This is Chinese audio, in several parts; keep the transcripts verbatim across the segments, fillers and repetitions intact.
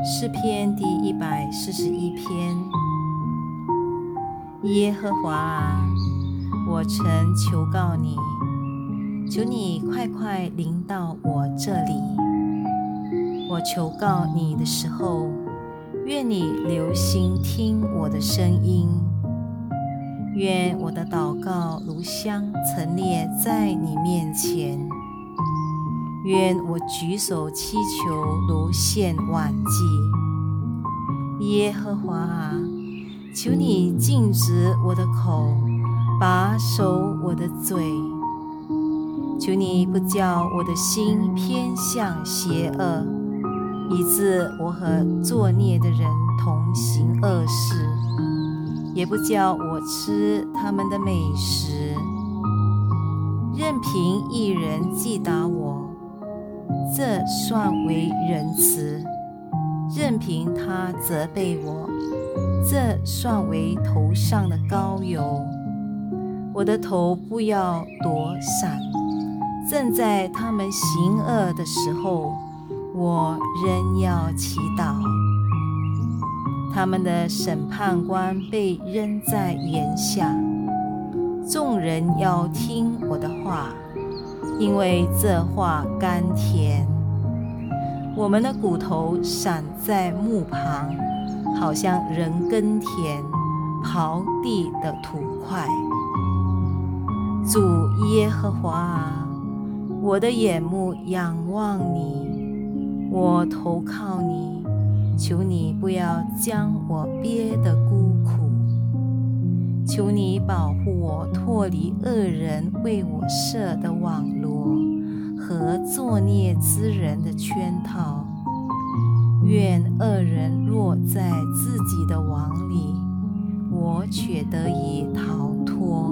诗篇第一百四十一篇。耶和华啊，我曾求告你，求你快快临到我这里。我求告你的时候，愿你留心听我的声音。愿我的祷告如香陈列在你面前，愿我举手祈求如献晚祭。耶和华啊，求你禁止我的口，把守我的嘴。求你不叫我的心偏向邪恶，以致我和作孽的人同行恶事，也不叫我吃他们的美食。任凭一人击打我，这算为仁慈；任凭他责备我，这算为头上的膏油。我的头不要躲闪，正在他们行恶的时候，我仍要祈祷。他们的审判官被扔在檐下，众人要听我的话，因为这话甘甜。我们的骨头散在墓旁，好像人耕田刨地的土块。主耶和华啊，我的眼目仰望你，我投靠你，求你不要将我憋得孤苦，求你保护我脱离恶人为我设的网罗和作孽之人的圈套。愿恶人落在自己的网里，我却得以逃脱。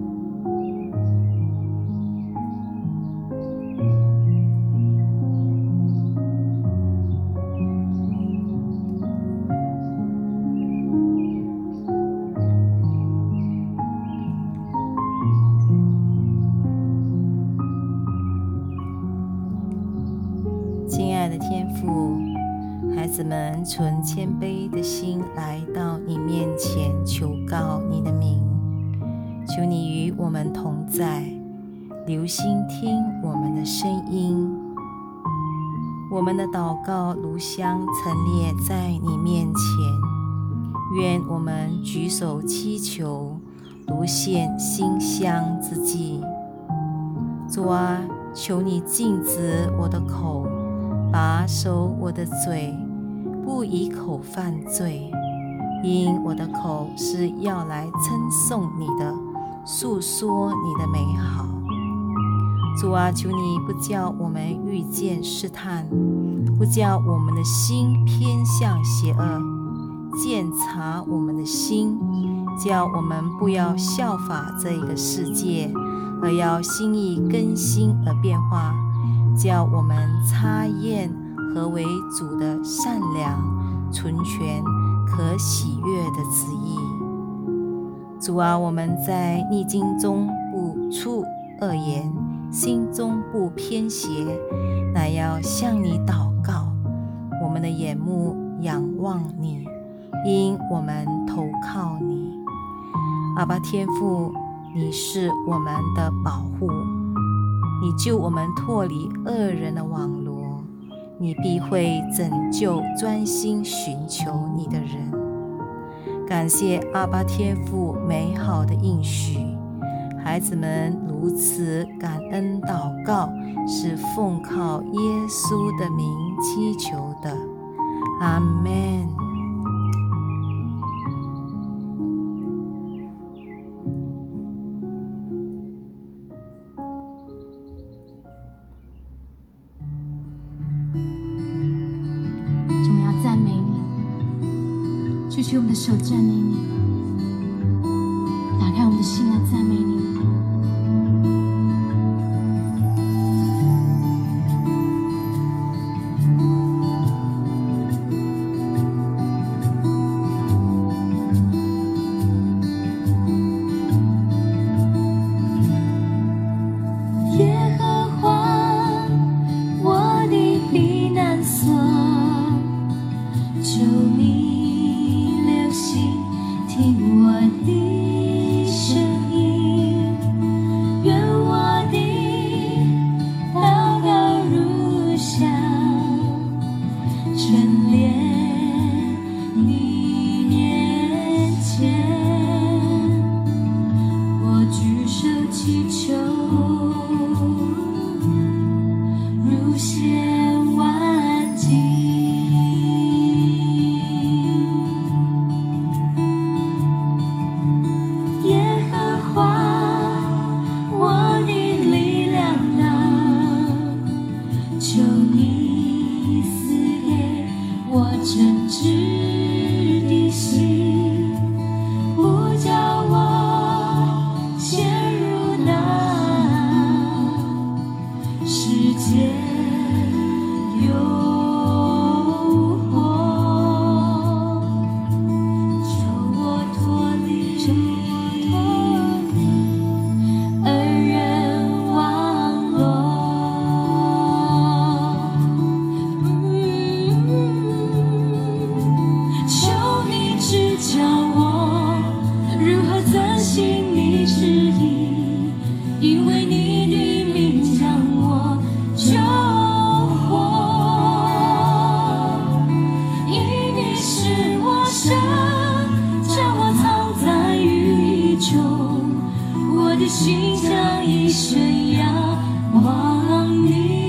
亲爱的天父，孩子们存谦卑的心来到你面前，求告你的名。求你与我们同在，留心听我们的声音。我们的祷告如香陈列在你面前，愿我们举手祈求，如献馨香之祭。主啊，求你禁止我的口，把守我的嘴，不以口犯罪，因我的口是要来称颂你的，述说你的美好。主啊，求你不叫我们遇见试探，不叫我们的心偏向邪恶，鉴察我们的心，叫我们不要效法这个世界，而要心意更新而变化，叫我们察验何为主的善良、纯全、可喜悦的旨意。主啊，我们在逆境中不出恶言，心中不偏邪，乃要向你祷告。我们的眼目仰望你，因我们投靠你。阿爸天父，你是我们的保护，你救我们脱离恶人的网罗，你必会拯救专心寻求你的人。感谢阿爸天父美好的应许，孩子们如此感恩祷告，是奉靠耶稣的名祈求的。阿们。 举起我们的手赞美你，打开我们的心来赞美你。 耶和华，我的避难所， 陈列你面前，我举手祈求，如献万金。耶和华，我的力量啊，求你赐给我真挚的心，不叫我陷入那世界诱惑，求我脱离恩人网络。求你指教我如何遵行你旨意，因为你的名将我救活。因你是我神，将我藏在雨中，我的心将一生仰望你。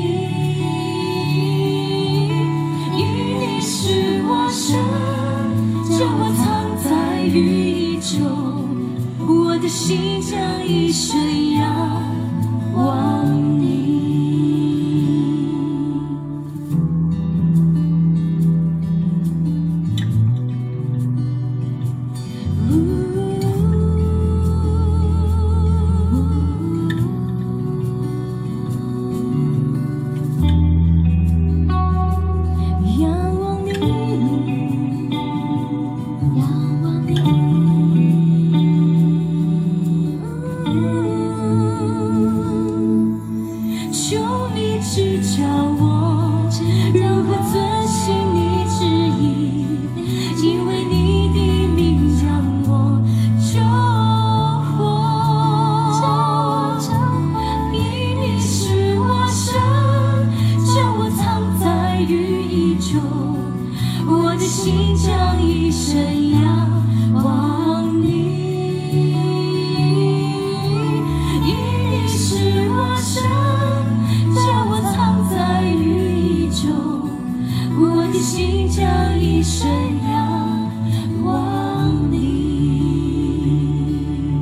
因你是我神，将我藏在雨中，我的心将一生仰望你。仰望你，仰望你，求你指教我如何遵行你旨意，因为你的名将我救活。因你是我神，将我藏在雨中，我的心将一生仰望你。因你是我神，将我藏在雨中，我的心将一生仰望你。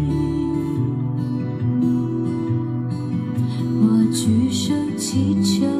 我举手祈求，